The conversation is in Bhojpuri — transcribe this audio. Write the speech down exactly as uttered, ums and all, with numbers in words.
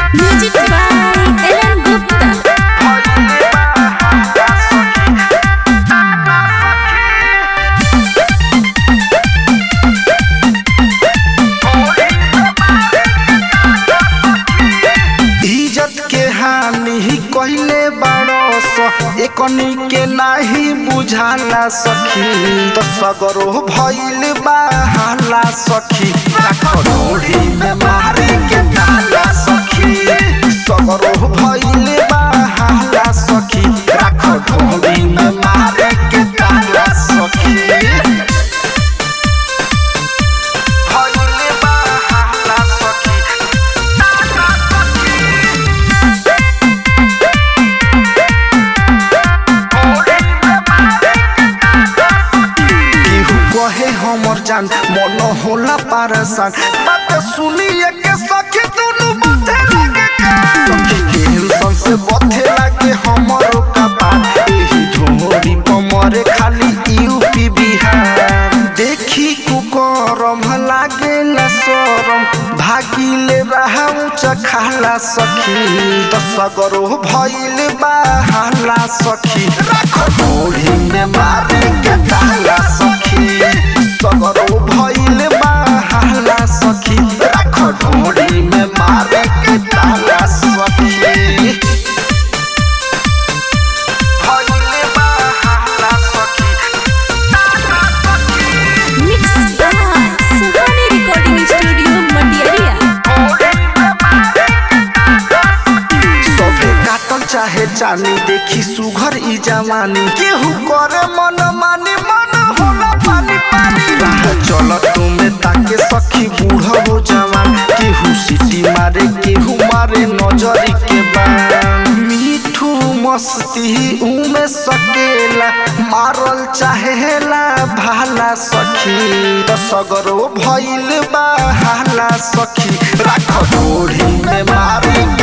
Music by Ellen Gupta. कहले बारस एकनी के नाही बुझाला सखी तो सगरो भइल बाहाला सखी राखोड़ी में मारे के डाला सखी सगरो भइल बाहाला सखी राखोड़ी में मारे के डाला सखी हमर जान मन होला पारसान बात सुनिए के सखी दुनु बथे लागे सखी के संसे बथे लागे हमर कपाल एही ढोरी पमरे खाली यूपी बिहार देखी कुकरम लागे न शरम भागिले रहउ चखाला सखी त सगरो भइल बाहाला सखी राखोड़ी में मारे के डाला सखी सगरो भइल बाहाला सखी राखोड़ी में मारे के डाला सखी चाहे चानी देखी सुघर ई जवानी केहू करे मन मानी मन होला पानी पानी राह चल तुम्हें ताके सखी बूढ़ हो जवान केहू सीटी मारे केहू मारे नजरी के बान मीठू मस्ती उमे सकेला मारल चाहेला भाला सखी तो सगरो भइल बाहाला सखी राखोड़ी में मारे